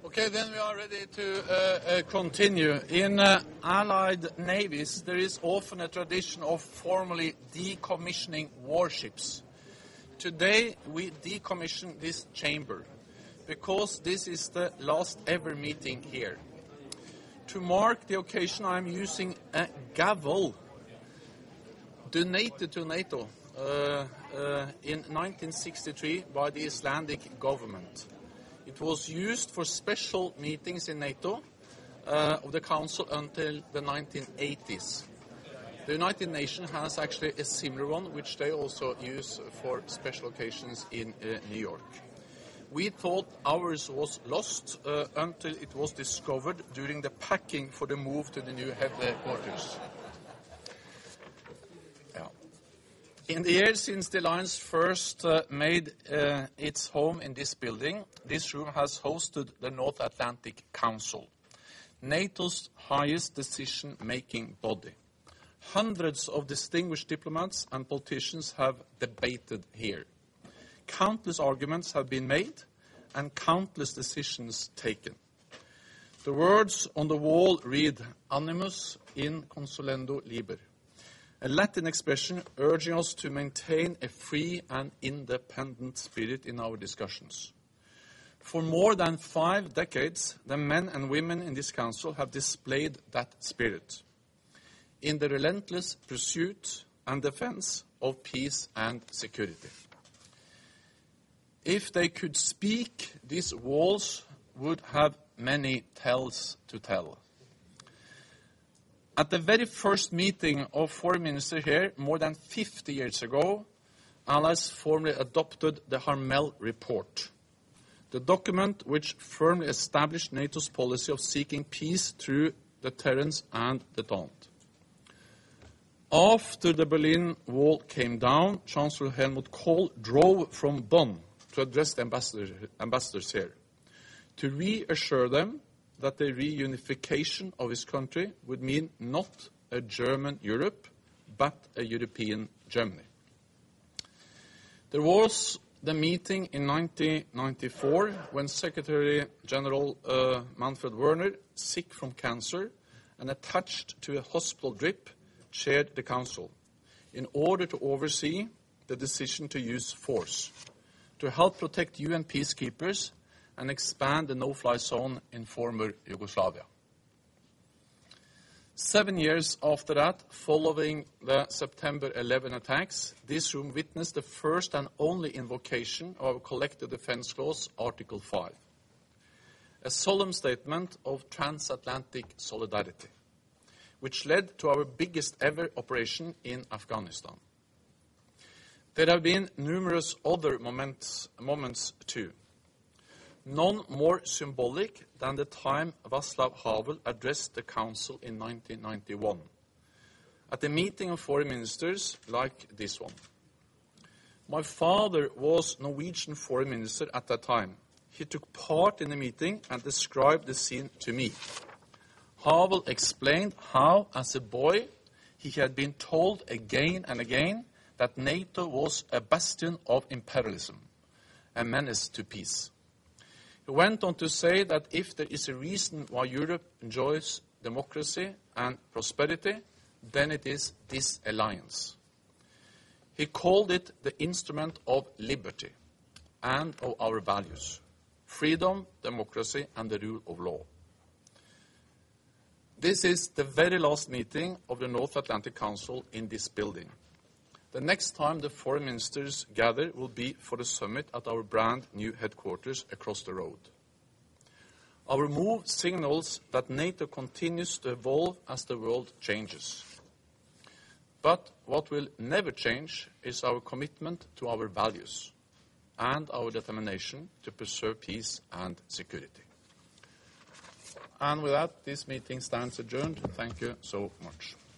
Okay, then we are ready to continue. In Allied navies, there is often a tradition of formally decommissioning warships. Today, we decommission this chamber because this is the last ever meeting here. To mark the occasion, I am using a gavel donated to NATO in 1963 by the Icelandic government. It was used for special meetings in NATO of the Council until the 1980s. The United Nations has actually a similar one, which they also use for special occasions in New York. We thought ours was lost until it was discovered during the packing for the move to the new headquarters. In the years since the Alliance first made its home in this building, this room has hosted the North Atlantic Council, NATO's highest decision-making body. Hundreds of distinguished diplomats and politicians have debated here. Countless arguments have been made and countless decisions taken. The words on the wall read, "Animus in consolendo liber," a Latin expression urging us to maintain a free and independent spirit in our discussions. For more than 5 decades, the men and women in this council have displayed that spirit in the relentless pursuit and defense of peace and security. If they could speak, these walls would have many tales to tell. At the very first meeting of foreign ministers here, more than 50 years ago, Allies formally adopted the Harmel Report, the document which firmly established NATO's policy of seeking peace through deterrence and détente. After the Berlin Wall came down, Chancellor Helmut Kohl drove from Bonn to address the ambassadors here, to reassure them that the reunification of his country would mean not a German Europe, but a European Germany. There was the meeting in 1994 when Secretary General Manfred Wörner, sick from cancer and attached to a hospital drip, chaired the Council in order to oversee the decision to use force to help protect UN peacekeepers and expand the no-fly zone in former Yugoslavia. 7 years after that, following the September 11 attacks, this room witnessed the first and only invocation of our Collective Defense Clause, Article 5, a solemn statement of transatlantic solidarity, which led to our biggest ever operation in Afghanistan. There have been numerous other moments too. None more symbolic than the time Václav Havel addressed the Council in 1991, at a meeting of foreign ministers like this one. My father was Norwegian foreign minister at that time. He took part in the meeting and described the scene to me. Havel explained how, as a boy, he had been told again and again that NATO was a bastion of imperialism, a menace to peace. He went on to say that if there is a reason why Europe enjoys democracy and prosperity, then it is this alliance. He called it the instrument of liberty and of our values, freedom, democracy, and the rule of law. This is the very last meeting of the North Atlantic Council in this building. The next time the foreign ministers gather will be for the summit at our brand new headquarters across the road. Our move signals that NATO continues to evolve as the world changes. But what will never change is our commitment to our values and our determination to preserve peace and security. And with that, this meeting stands adjourned. Thank you so much.